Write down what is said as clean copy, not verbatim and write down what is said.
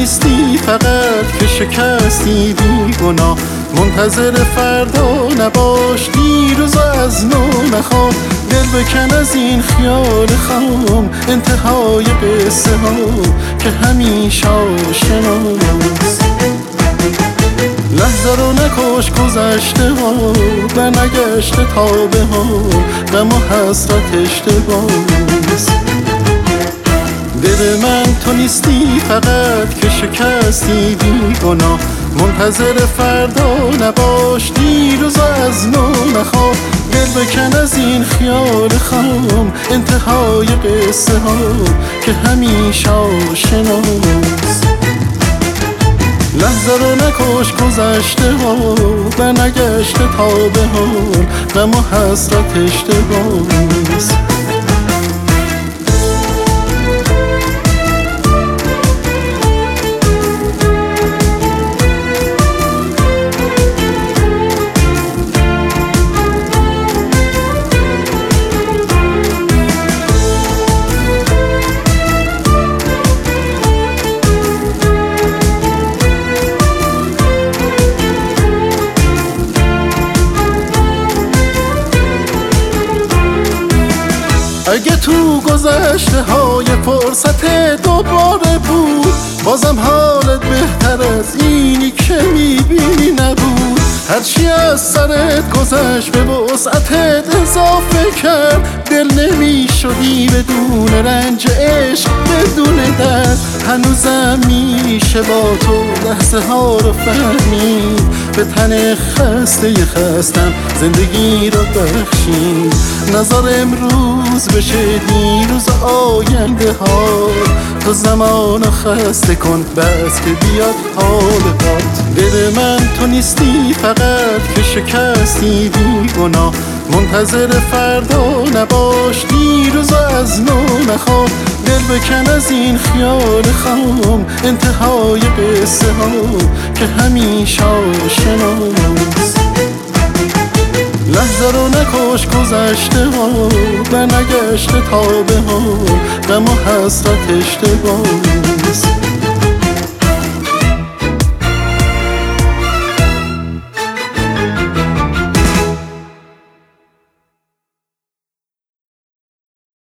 نیستی فقط که شکستی بی گناه. منتظر فردا نباش، دیروز از نو نخواه. دل بکن از این خیال خام، انتهای قصه ها که همیشه آشناست. لحظه رو نکش، گذشته ها برنگشته تا به حال، غم و حسرت اشتباهست. دل من تو نیستی فقط که شکستی بی گناه. منتظر فردا نباش، دیروز از نو نخواه. دل بکن از این خیال خام، انتهای قصه ها که همیشه آشناست. لحظه رو نکش، گذشته ها برنگشته تا به حال، غم و حسرت اشتباهست. اگه تو گذشته های فرصت دوباره بود، بازم حالت بهتر از اینی که میبینی نبود. هرچی از سرت گذشت به وسعتت اضافه کرد، دل نمیشدی بدون رنج عشق، بدون درد. هنوزم میشه با تو لحظه ها رو فهمید، به تن خسته خستم زندگی رو بخشید. نظر امروز بشه دیروز آینده ها، تو زمانو خسته کن بس که بیاد حالت. دل من تو نیستی فقط که شکستی بی گناه. منتظر فردا نباش، دیروز از نو نخواه. دل بکن از این خیال خام، انتهای قصه ها که همیشه آشناست. لحظه رو نکش، گذشته ها برنگشته تا به حال، غم و حسرت اشتباهست.